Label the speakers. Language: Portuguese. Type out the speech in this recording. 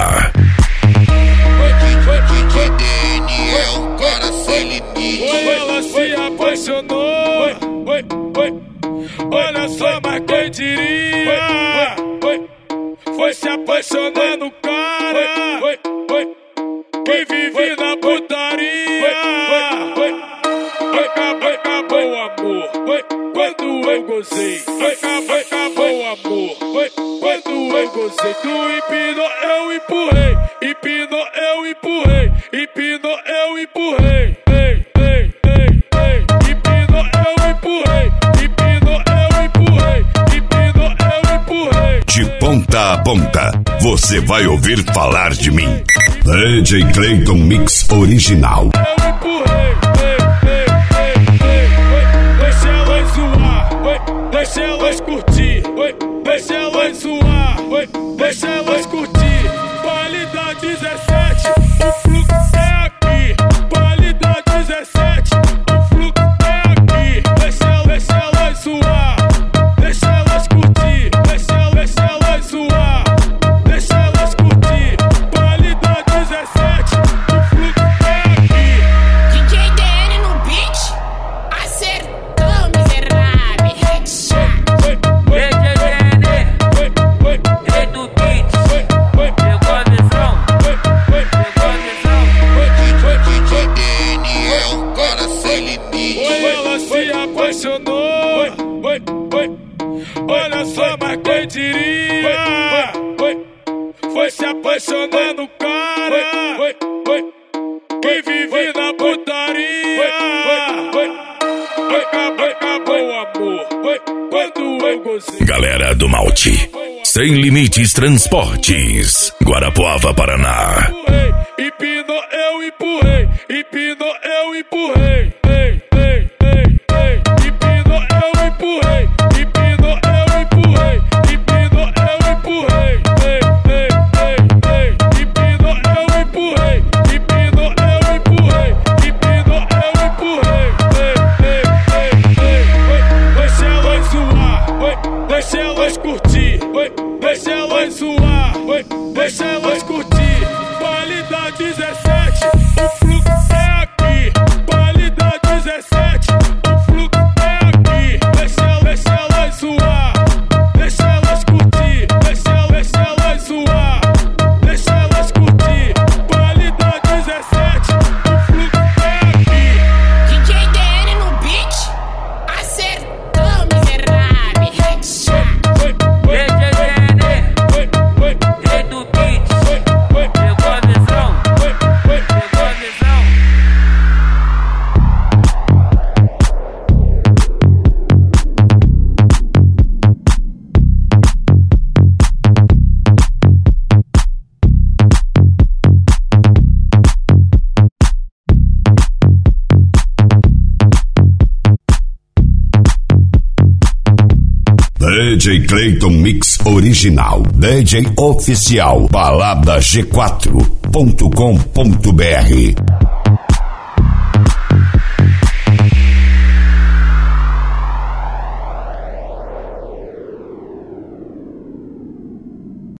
Speaker 1: Paraná.
Speaker 2: Ela se apaixonou. Olha só, mas quem diria? Foi se apaixonar no cara que vive na putaria. Acabou o amor quando eu gozei. Acabou o amor quando eu gozei. Tu empinou, eu empurrei. Empinou, eu empurrei. Empinou, eu empurrei. Empinou, eu empurrei. Empinou, eu empurrei. Empinou, eu empurrei.
Speaker 1: De ponta a ponta, você vai ouvir falar de mim. DJ Clayton Mix Original.
Speaker 2: Eu empurrei. Deixa elas zoar. Deixa elas curtir. Deixa elas zoar. Deixa elas curtir. Baile da 17, o fluxo é aqui. Baile da 17, o fluxo é aqui. Deixa elas zoar. Deixa elas curtir. Deixa elas zoar. Deixa elas curtir. Baile da 17, o fluxo é aqui.
Speaker 3: DJ DN no beat, acertou, miserável.
Speaker 4: DJ DN, rei do beat, pegou a visão, pegou a visão.
Speaker 2: Ela se apaixonou. Olha só, mas quem diria? Foi se apaixonar no cara que vive na putaria. Acabou o amor quando eu gozei.
Speaker 1: Galera do Malte, Sem Limites Transportes, Guarapuava, Paraná.
Speaker 2: Empinou, eu empurrei. Empinou, eu empurrei. Empinou, eu empurrei. Empinou, eu empurrei. Empinou, eu empurrei. Empinou, eu empurrei. Empinou, eu empurrei. Empinou, eu empurrei. Deixa elas zoar. Deixa elas curtir. Deixa elas zoar. Deixa elas curtir. Baile da 17, o fluxo é aqui. Baile da 17, o fluxo é aqui. Deixa elas zoar. Deixa elas curtir. Deixa elas zoar. Deixa elas curtir. Baile da 17, o fluxo é aqui.
Speaker 3: DJ DN no beat, acertou, miserável.
Speaker 4: DJ DN, rei do beat, pegou a visão, pegou a visão.
Speaker 1: DJ Clayton Mix Original, DJ Oficial, balada G4.com.br.